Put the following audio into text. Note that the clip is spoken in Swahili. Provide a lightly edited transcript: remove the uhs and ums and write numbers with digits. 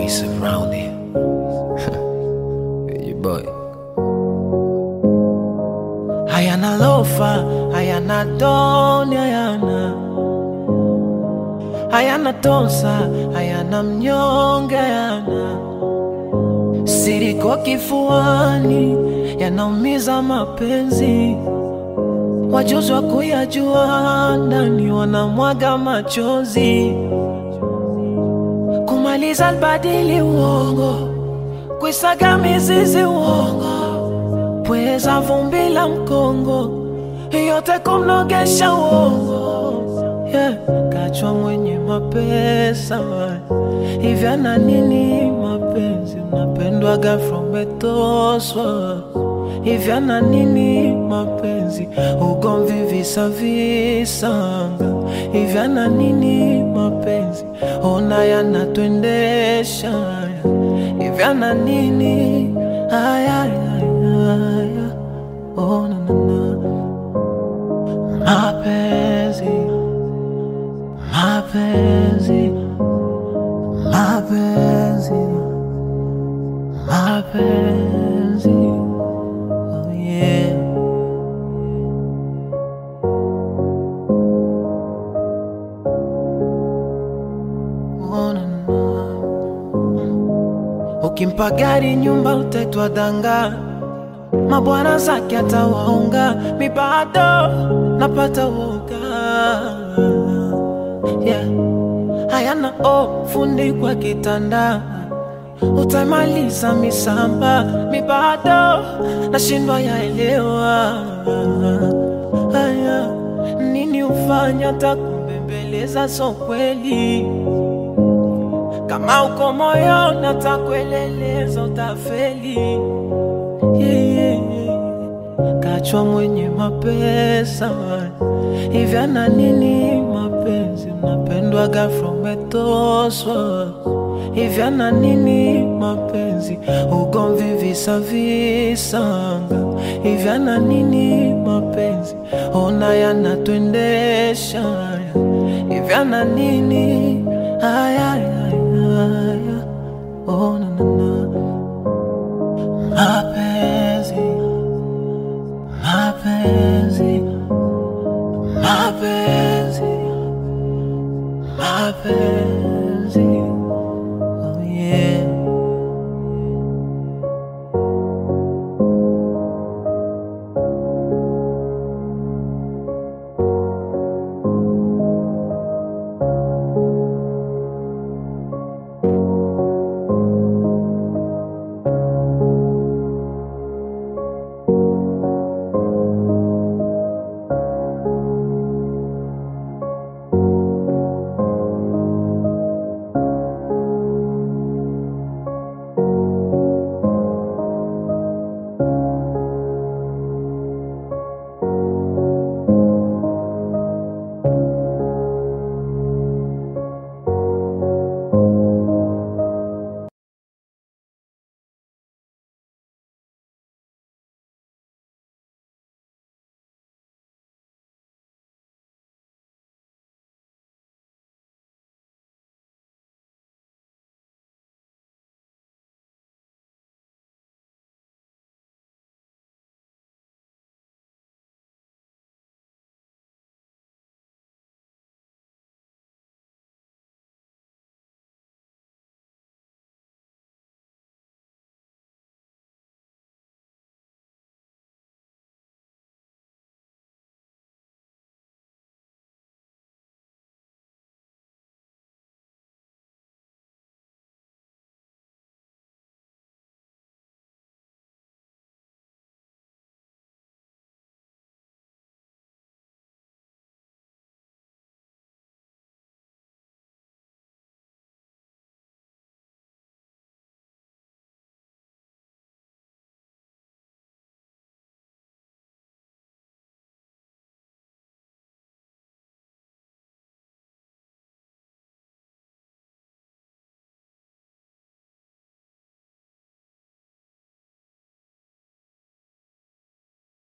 always around here. Your boy. Hayana lofa, hayana doni, hayana tosa, hayana mnyonge, siri kwa kifuani, yanaumiza mapenzi. Wajuzi wa kuyajua ndani wanamwaga machozi. Kumaliza albadili uongo, kuisaga mizizi uongo, pweza vumbi la mkongo, yote kumnogesha uongo. Kachwa mwenye mapesa, hivi ana nini mapenzi? Unapendwaga from etoswa, hivi ana nini mapenzi? Ugomvi visa visanga, hivi ana nini mapenzi? Ona yanatuendesha, hivi ana nini? Oh na na na. Mapenzi, mapenzi, mapenzi, mapenzi. Oh yeah. Oh na na. Ukimpa gari nyumba utaitwa danga, mabwana zake atawaunga, mi bado napata woga. Hayana fundi kwa kitanda, utamaliza misamba, mi bado nashindwa yaelewa. Nini ufanya takumbembeleza so kweli? Kama uko moyo natakueleleza utafeli. Kachwa mwenye mapesa, hivi ana nini mapenzi? Unapendwaga from etoswa, hivi ana nini mapenzi? Ugomvi visa visanga, hivi ana nini mapenzi? Ona yanatuendesha, hivi ana nini? Oh na na na. Mapenzi, mapenzi, mapenzi, mapenzi.